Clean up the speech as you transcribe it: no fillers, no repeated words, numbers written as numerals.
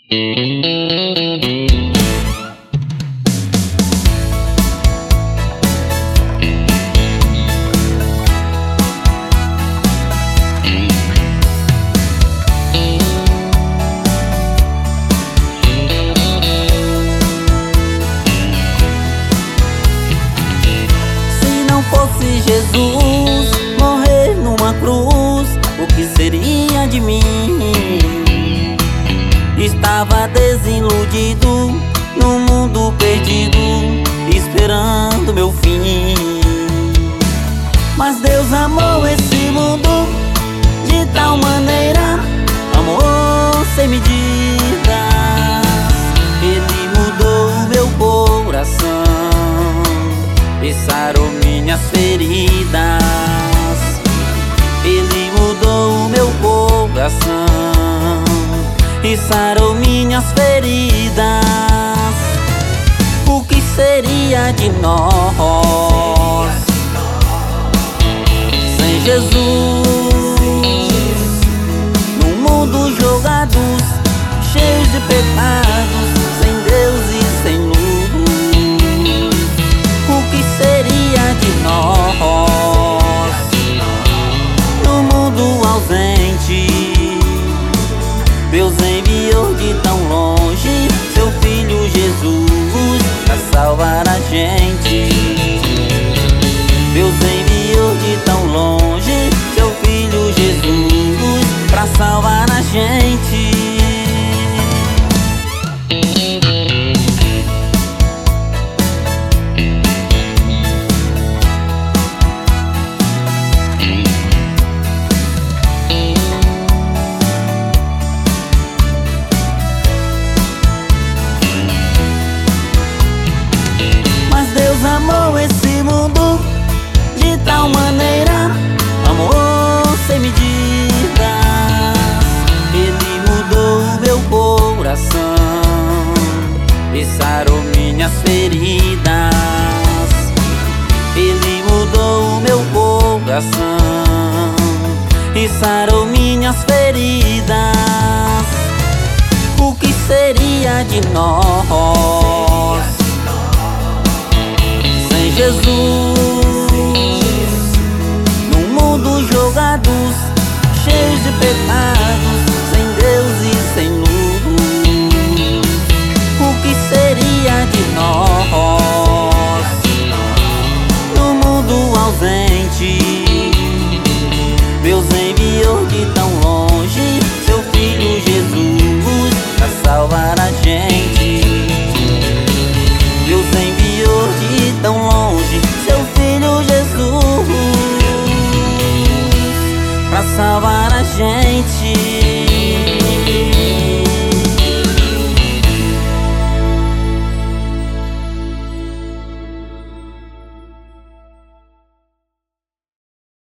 Se Jesus morrer numa cruz, o que seria de mim? Estava desiludido, no mundo perdido, esperando meu fim. Mas Deus amou esse mundo de tal maneira, amor sem medidas. Ele mudou meu coração e sarou minhas feridas. Ele mudou meu coração e sarou minhas feridas. O que seria de nós sem Jesus? No mundo jogados, cheios de pecados, sem Deus e sem luz. O que seria de nós no mundo ausente? Deus enviou de tão longe seu Filho Jesus pra salvar a gente. Deus enviou de tão longe seu Filho Jesus pra salvar a gente. Amou esse mundo de tal maneira, amor sem medidas. Ele mudou meu coração e sarou minhas feridas. Ele mudou meu coração e sarou minhas feridas. O que seria de nós sem Jesus? No mundo jogados, cheios de pecados, sem Deus e sem luz. O que seria de nós no mundo ausente? Deus enviou de tão longe seu Filho Jesus pra salvar a gente. Deus enviou de tão longe seu Filho Jesus pra salvar a gente.